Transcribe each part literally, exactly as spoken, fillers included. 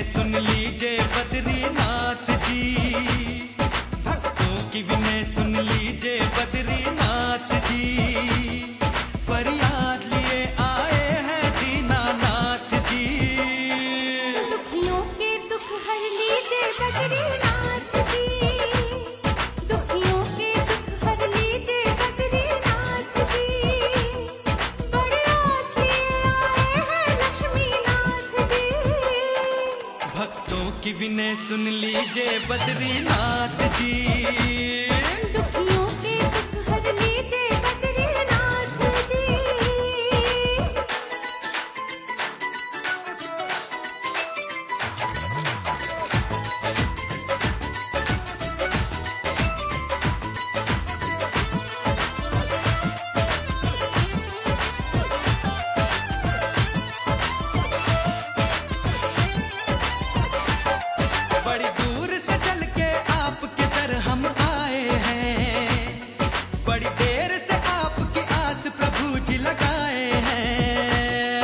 सुन लीजिए बद्रीनाथ जी, भक्तों की विनय सुन लीजिए बद्रीनाथ जी, फरियाद लिए आए हैं दीनानाथ जी। दुखियों के दुख हर लीजिए बद्रीनाथ जी, दुखियों के दुख हर लीजिए बद्रीनाथ जी, बड़े आस लिए आए हैं लक्ष्मीनाथ जी। भक्तों की विनय सुन लीजिए बद्रीनाथ जी, दुखियों के दुख हर लीजिए बद्रीनाथ जी। बड़ी दूर से चल के आपके दर हम आए हैं, बड़ी देर से आपकी आस प्रभु जी लगाए हैं।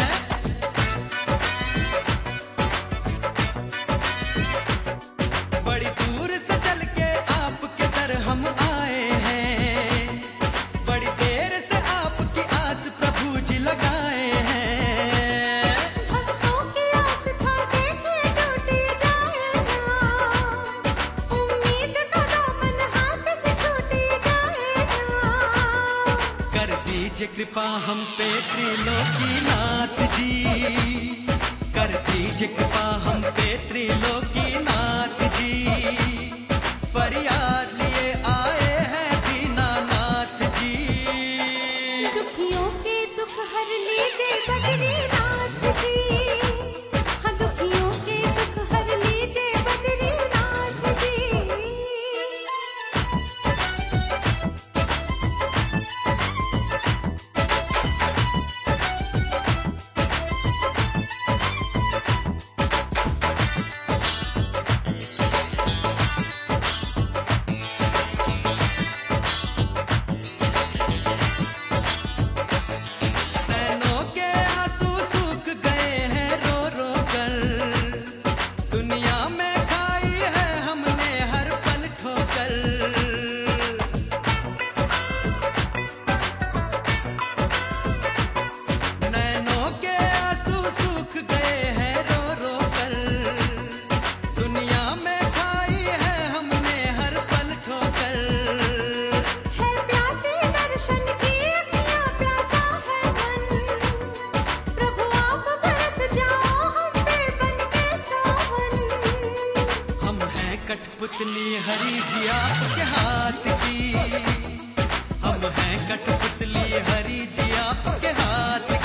बड़ी दूर से चल के आपके दर हम आए हैं, बड़ी देर से आपकी आस प्रभु जी लगाए हैं। भक्तों की आस्था देखे टूटी जाएगा, उम्मीद का दामन हाथ से छूटी जाएगा। कर दीजिए कृपा हम पे त्रिलोकीनाथ जी, कर दीजिए कृपा हम पे त्रिलोकीनाथ जी, फरियाद लिए आए हैं दीनानाथ जी। दुखियों के दुख हर लीजिए बद्रीनाथ जी, हाँ दुखियों के दुख हर लीजिए बद्रीनाथ जी। नैनों के आंसू सूख गए हैं रो रो कर, दुनिया में खाई है हमने हर पल ठोकर। नैनों के आंसू सूख गए हैं रो रो कर, दुनिया में खाई है हमने हर पल ठोकर। है प्यासे दर्शन की अखियाँ प्यासा है मन, प्रभु आप बरस जाओ हम पे बन के सावन। हम हैं कठपुतली हरी जी आपके हाथ की, हम हैं कठपुतली हरी जी आपके हाथ